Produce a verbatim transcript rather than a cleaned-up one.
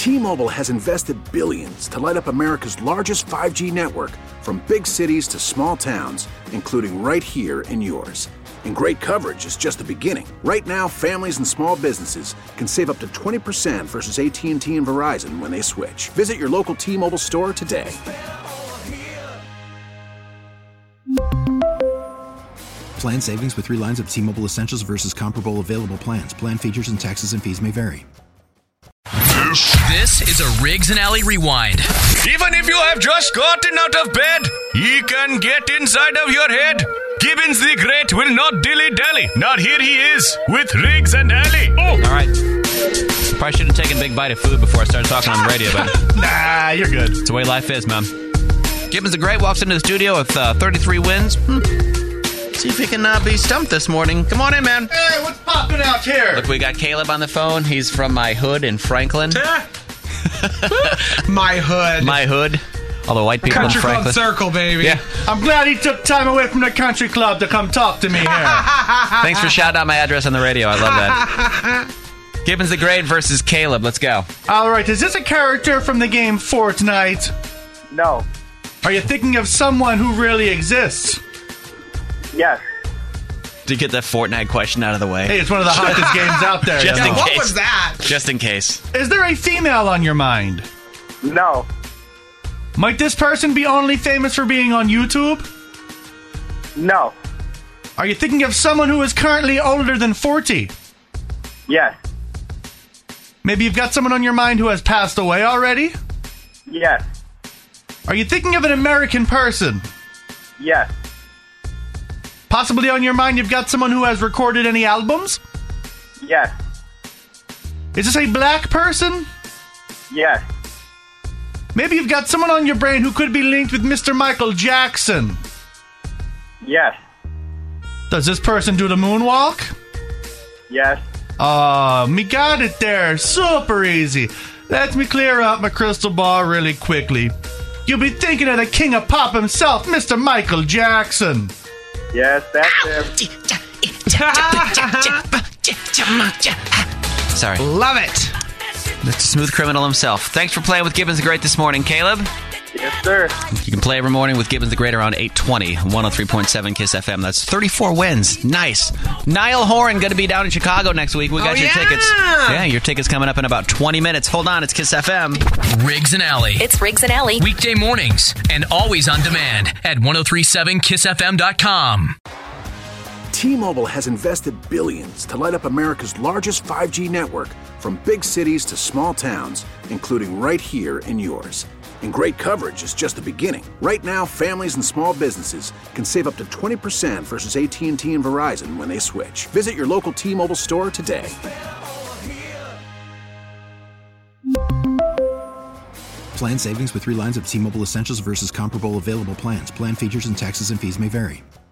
T-Mobile has invested billions to light up America's largest five G network, from big cities to small towns, including right here in yours. And great coverage is just the beginning. Right now, families and small businesses can save up to twenty percent versus A T and T and Verizon when they switch. Visit your local T-Mobile store today. Plan savings with three lines of T-Mobile Essentials versus comparable available plans. Plan features and taxes and fees may vary. This is a Riggs and Alley Rewind. Even if you have just gotten out of bed, he can get inside of your head. Gibbons the Great will not dilly-dally. Not here he is with Riggs and Alley. Oh. All right. Probably should have taken a big bite of food before I started talking on the radio, but nah, you're good. It's the way life is, man. Gibbons the Great walks into the studio with uh, thirty-three wins. Hmm. See if he can uh, be stumped this morning. Come on in, man. Hey, what's popping out here? Look, we got Caleb on the phone. He's from my hood in Franklin. My hood. My hood. All the white people Country in Franklin. Club Circle, baby. Yeah. I'm glad he took time away from the country club to come talk to me here. Thanks for shouting out my address on the radio. I love that. Gibbons the Great versus Caleb. Let's go. All right. Is this a character from the game Fortnite? No. Are you thinking of someone who really exists? Yes. To get that Fortnite question out of the way. Hey, it's one of the hottest games out there. Just you know? in What case. was that? Just in case. Is there a female on your mind? No. Might this person be only famous for being on YouTube? No. Are you thinking of someone who is currently older than forty? Yes. Maybe you've got someone on your mind who has passed away already? Yes. Are you thinking of an American person? Yes. Possibly on your mind you've got someone who has recorded any albums? Yes. Is this a black person? Yes. Maybe you've got someone on your brain who could be linked with Mister Michael Jackson. Yes. Does this person do the moonwalk? Yes. Oh, me got it there. Super easy. Let me clear out my crystal ball really quickly. You'll be thinking of the king of pop himself, Mister Michael Jackson. Yes, that's him. Sorry. Love it. Mister Smooth Criminal himself. Thanks for playing with Gibbons the Great this morning, Caleb. Yes, sir. You can play every morning with Gibbons the Great around eight twenty, one oh three point seven KISS F M. That's thirty-four wins. Nice. Niall Horan going to be down in Chicago next week. We got oh, your yeah. tickets. Yeah, your tickets coming up in about twenty minutes. Hold on, it's KISS F M. Riggs and Alley. It's Riggs and Alley. Weekday mornings and always on demand at ten thirty-seven kiss f m dot com. T-Mobile has invested billions to light up America's largest five G network, from big cities to small towns, including right here in yours. And great coverage is just the beginning. Right now, families and small businesses can save up to twenty percent versus A T and T and Verizon when they switch. Visit your local T-Mobile store today. Plan savings with three lines of T-Mobile Essentials versus comparable available plans. Plan features and taxes and fees may vary.